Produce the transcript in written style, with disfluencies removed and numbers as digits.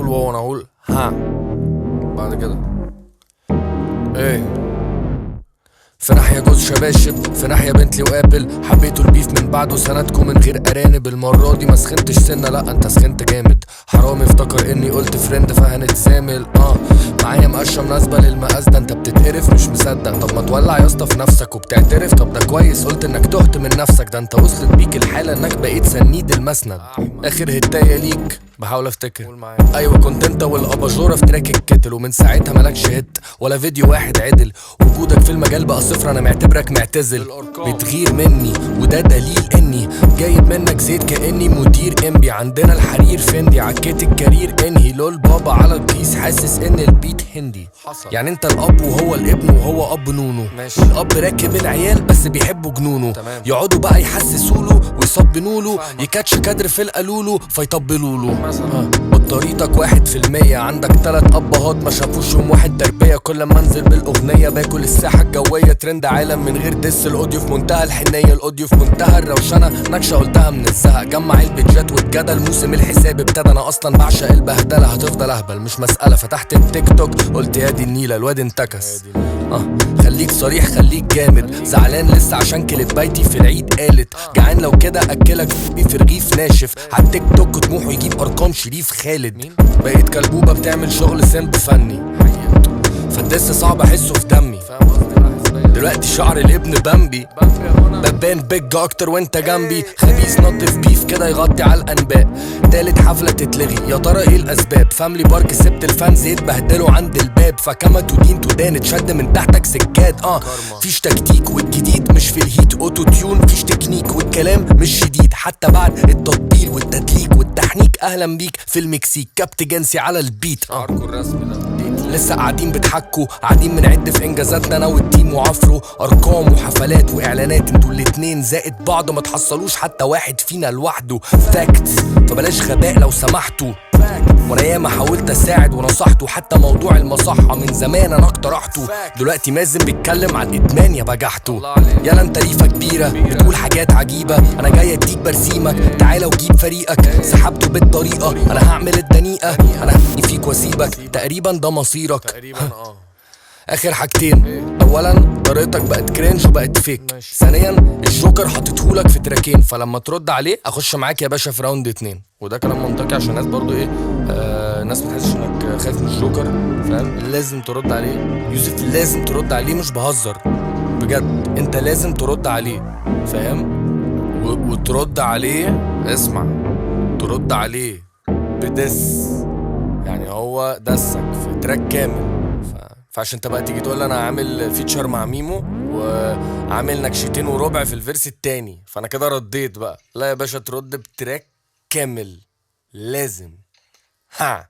واو وانا اقول ها بعد كده ايه. في ناحية جوز شباشب، في ناحية بنتلي وابل. حبيتوا البيف من بعده سندكم من غير ارانب. المرة دي ما سخنتش سنة، لا انت سخنت جامد. حرامي افتكر اني قلت فريند فهنتزامل. معايا مقشة مناسبة للمقاس ده. انت بتتقرف مش مصدق، طب ما تولع يا اسطى في نفسك وبتعترف. طب ده كويس قلت انك تهت من نفسك. ده انت وصلت بيك الحالة انك بقيت سنيد المسند. اخر هداية ليك بحاول افتكر. ايوه كنت انت والاباجوره في تراك الكتل، ومن ساعتها مالكش هيت ولا فيديو واحد عدل. وجودك في المجال بقى صفر، انا معتبرك معتزل. بتغير مني وده دليل اني جايب منك زيت كاني مدير انبي. عندنا الحرير فندي، عكيت الكارير انهي. لول بابا على الكيس حاسس ان البيت هندي. يعني انت الاب وهو الابن وهو اب نونو. الاب راكب العيال بس بيحبوا جنونه. يقعدوا بقى يحسسوله ويصبنوله، يكاتش كادر في القالولو فيطبلوله. بطاريتك 1%. عندك 3 ابهات ما شافوش يوم واحد تربية. كل ما انزل بالاغنية باكل الساحة الجوية. ترند عالم من غير دس. الاوديو في منتهى الحنية، الاوديو في منتهى الروشنة. نكشة قلتها من الزهق، جمع البيتجات والجدل. موسم الحساب ابتدى، انا اصلا بعشق البهدلة. هتفضل اهبل مش مسألة. فتحت التيك توك قلت يا دي النيلة الواد انتكس. خليك صريح خليك جامد. زعلان لسه عشان كليبايتي في العيد قالت. جعان لو كده اكلك في رغيف ناشف. عالتيك توك طموحه يجيب ارقام شريف خالد. بقيت كلبوبة بتعمل شغل سمب فني. فالدس صعب احسه في دمي. دلوقتي شعر الابن بامبي. ببان بيج اكتر وانت جنبي. خبيث نطف بيف كده يغطي على الانباء. تالت حفلة تتلغي، يا ترى ايه الاسباب؟ فاملي بارك سبت الفانز يتبهدلوا عند الباب. فكما تدين تدان اتشد من تحتك سكات. فيش تكتيك والجديد مش في الهيت. اوتو تيون فيش تكنيك والكلام مش شديد. حتى بعد التطبيل والتدليك والتحنيك اهلا بيك في المكسيك. كابت جنسي على البيت. لسه قاعدين بتحكوا، قاعدين بنعد في انجازاتنا انا والتيم وعفرو. ارقام وحفلات واعلانات، انتوا الاتنين زائد بعض ما تحصلوش حتى واحد فينا لوحده. فاكتس فبلاش غباء لو سمحتوا. وانا ياما حاولت اساعد ونصحته. حتى موضوع المصحة من زمان انا اقترحته. دلوقتي مازن بيتكلم عن الادمان يا بجحته. يلا انت ريفة كبيرة بتقول حاجات عجيبة. انا جاي اديك برسيمك تعالى وجيب فريقك. سحبته بالطريقة انا هعمل الدنيئة. انا هبني فيك واسيبك تقريبا ده مصيرك. اخر حاجتين، اولا طريقتك بقت كرنج وبقت فيك. ثانيا الجوكر حاططهولك في تراكين، فلما ترد عليه اخش معاك يا باشا في راوند 2. وده كلام منطقي عشان الناس برضو ايه الناس متحسش انك خايف من الجوكر. فاهم؟ لازم ترد عليه يوسف، لازم ترد عليه مش بهزر بجد. انت لازم ترد عليه فاهم؟ وترد عليه اسمع، ترد عليه بدس. يعني هو دسك في تراك كامل. فعشان انت بقى تيجي تقول انا عامل فيتشر مع ميمو وعامل نكشتين وربع في الفيرس التاني، فانا كده رديت بقى. لا يا باشا، ترد بتراك كامل لازم. ها